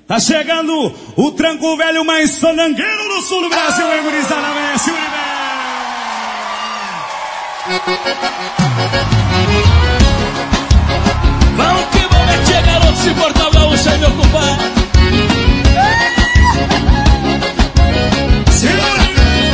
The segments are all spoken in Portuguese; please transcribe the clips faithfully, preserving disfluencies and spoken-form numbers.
Tá chegando o tranco velho mais sonangueiro do sul do Brasil, hein, gurizada, Messi, vamos que vamos, é tia garoto, se portar o gaúcho aí, meu compadre. Segura!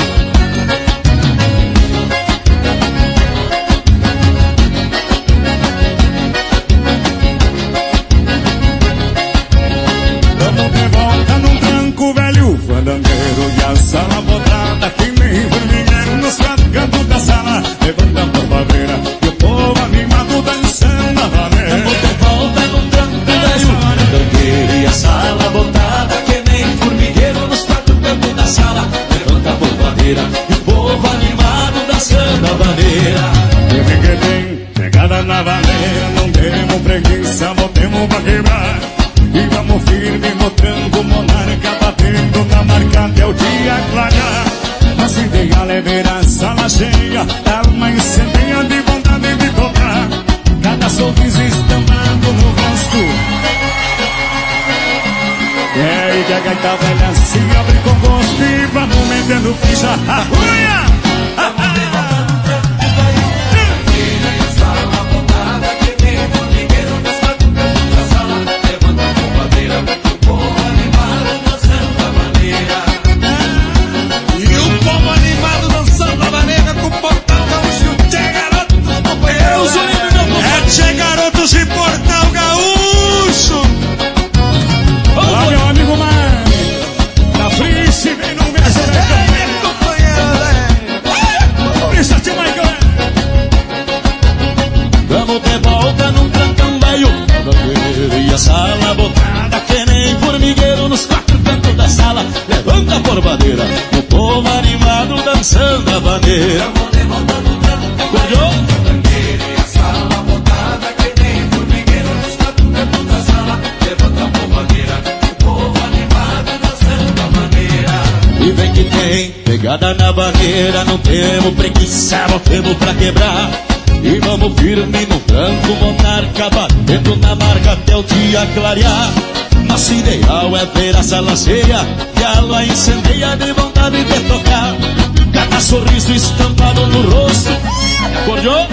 Fandangueiro e a sala botada, que nem formigueiro nos quatro cantos da sala. Levanta a porvadeira e o povo animado dançando a valer. Vamos de volta no tranco velho, fandangueiro e a sala botada, que nem formigueiro nos quatro cantos da sala. Levanta a porvadeira e o povo animado dançando a vaneira. Teve que tem pegada na vaneira, não temos preguiça, botemos pra quebrar. E vamos firme no tranco, monarca batendo na marca até o dia clarear. Acendei a leveira, sala cheia, alma incendeia de vontade de tocar. Cada sorriso estampado no rosto. É aí que a gaita velha se abre com gosto e vamos metendo ficha. Arruia! De Portal Gaúcho. Olá, meu amigo Mário. Na frente, vem no meu companheiro. Isso, tio Michael. Vamos de volta num trancão velho, fandangueiro e a sala botada, que nem formigueiro nos quatro cantos da sala. Levanta a porvadeira, o povo animado dançando a bandeira. Vamos de volta num trancão velho, fandangueiro e a sala botada, que nem formigueiro nos quatro cantos da sala. Levanta a porvadeira, o povo animado dançando a bandeira. E vem que tem pegada na bandeira, não temos preguiça, botemos pra quebrar. E vamos firme no tranco, monarca batendo na marca até o dia clarear. Nosso ideal é ver a sala cheia e a lua incendeia de vontade de tocar. Cada sorriso estampado no rosto. Acordou?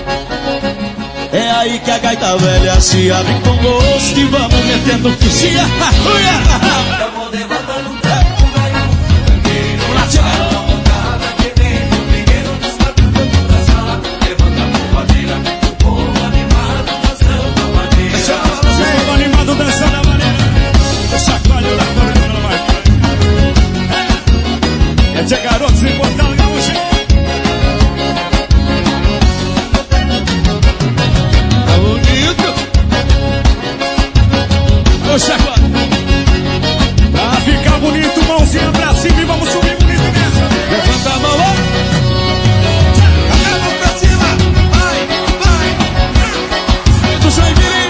É aí que a gaita velha se abre com gosto e vamos metendo fichinha. Vamos de volta no tranco, vai um fandangueiro. Vamos lá, dançando a maneira, chacoalho da corda no mar. É de garotos em Portal Gaúcho. Tá bonito. Ô chacoalho, pra ficar bonito, mãozinha pra cima e vamos subir bonito nessa. Levanta a mão, ó. A mão pra cima. Vai, vai. Do Joinville.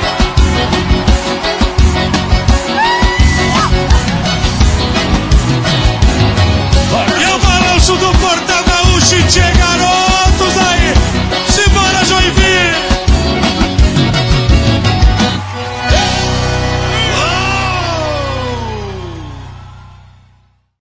Do Portal Gaúcho, tchê garoto.